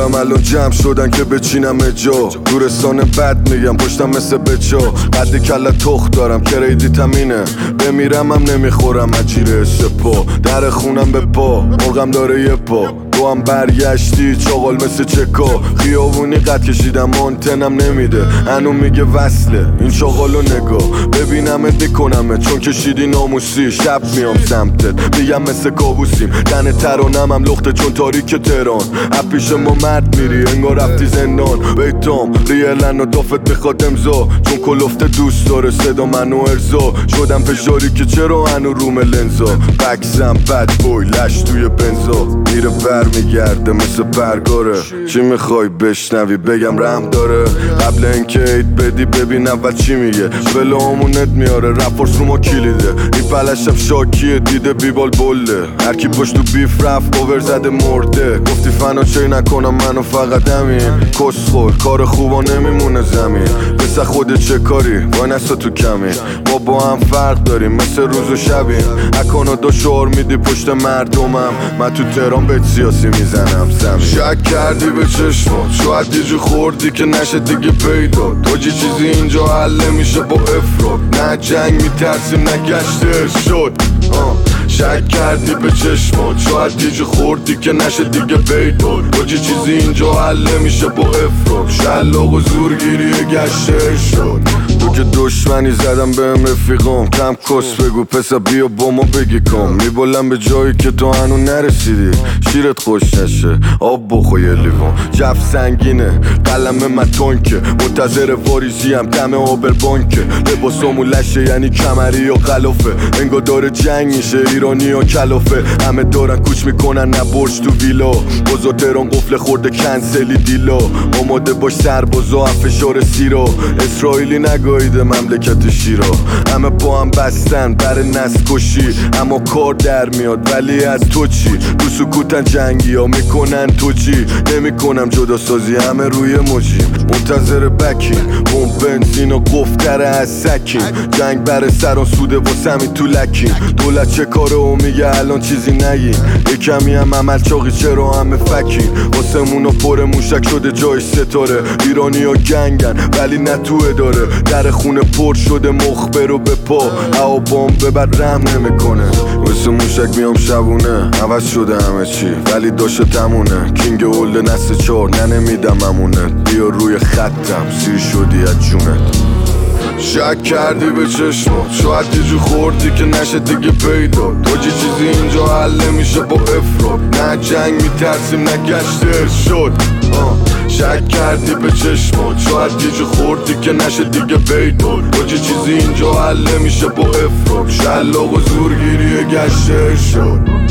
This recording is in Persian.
دارم الان جمع شدن که بچینم جا. دورستان بد میگم پشتم مثل بچا. قد کله تخت دارم کریدیتم اینه. بمیرم هم نمیخورم اجیره سپا. در خونم به پا مرغم داره یه پا. تو هم برگشتی چاقال مثل چکا. خیابونی قد کشیدم آنتنم نمیده. هنو میگه وصله این چاقالو نگاه. ببینمت میکنمه چون کشیدی ناموسی. شب میام سمتت میگم مثل کابوسیم. دن ترانم هم لخته چون تاریک تهران. از پیش ما مرد میری انگار رفتی زندان. بیتام ریلن و دافت میخواد امضا. چون کلفته دوست داره صدا منو ارزا. شدم فشاری که چرا هنو روم لنزا. بکسم بد بوی لش توی بنزا. میره بر میگرده مثل پرگاره. چی میخوای بشنوی بگم رحم داره. قبل اینکه اید بدی ببین اول چی میگه. بلامونت میاره رفورس رو ما کلیده. این پلشم شاکیه دیده بیبال بله. هرکی پشت تو بیف رفت باور زده مرده. گفتی فنا چی نکنم منو فقط همین. کسخور کار خوبا نمیمونه زمین. بسه خود چه کاری وای نستا تو کمی. ما با هم فرق داریم مثل روز و شبیم. اکانادا شعار میدی پشت مردمم. من تو تهران به سیاسی میزنم زمین. شک کردی به چشمات شاید یه جو خوردی که نشه دیگه پیدا. توجی چیزی اینجا حل میشه با افراد. نه جنگ میترسیم نه گشته شد. شک کردی به چشمات شاید یه جو خوردی که نشه دیگه پیدا. توجی چیزی اینجا حل میشه با افراد. شلاق و زورگیری گشته شد. تو که دشمنی زدم بهم رفیقام. کم کس بگو پسا بیا با ما بگی کام. میبالم به جایی که تو هنو نرسیدی. شیرت خوش نشه آب بخو یه لیوان. جف سنگینه قلم من تانکه. منتظر واریزی هم دم آبر بانکه. لباسامو لشه یعنی کمری یا غلافه. انگار داره جنگ میشه ایرانی یا کلافه. همه دارن کوچ میکنن نه برج تو ویلا. بازا تهران قفل خورده کنسلی دیلا. آماده باش سربازا هم فشار سیرا. اسرائیلی نگاهیده مملکت شیرا. همه با هم بستن بر نسل کشی. اما کار در میاد ولی از تو چی. تو سکوتن جنگی ها میکنن تو چی. نمیکنم جدا سازی همه روی موجیم. منتظر بکین بوم بنزین و گفتر از سکین. جنگ بر سران سوده واسمی تو لکین. دولت چه کاره و میگه الان چیزی نگین. یکمی هم عمل چاقی چرا همه فکین. واسمونو پر موشک شده جای ستاره. ایرانی ها گنگن ولی نه تو اداره. در خونه پر شده مخبر و به پا. هوا بام ببر رحم نمیکنه. واسه موشک میام شبونه. عوض شده همه چی ولی داشته تمونه. کینگ اولد نسل 4 نمیدم امونه. بیا روی خطم سیر شدی از جونت. شک کردی به چشمات شاید یه جو خوردی که نشه دیگه پیدا. توجی چیزی اینجا حل میشه با افراد. نه جنگ میترسیم نه گشته شد. شک کردی به چشمات شاید یه جو خوردی که نشه دیگه پیدا. توجی چیزی اینجا حل میشه با افراد. شلاق و زورگیری گشته شد.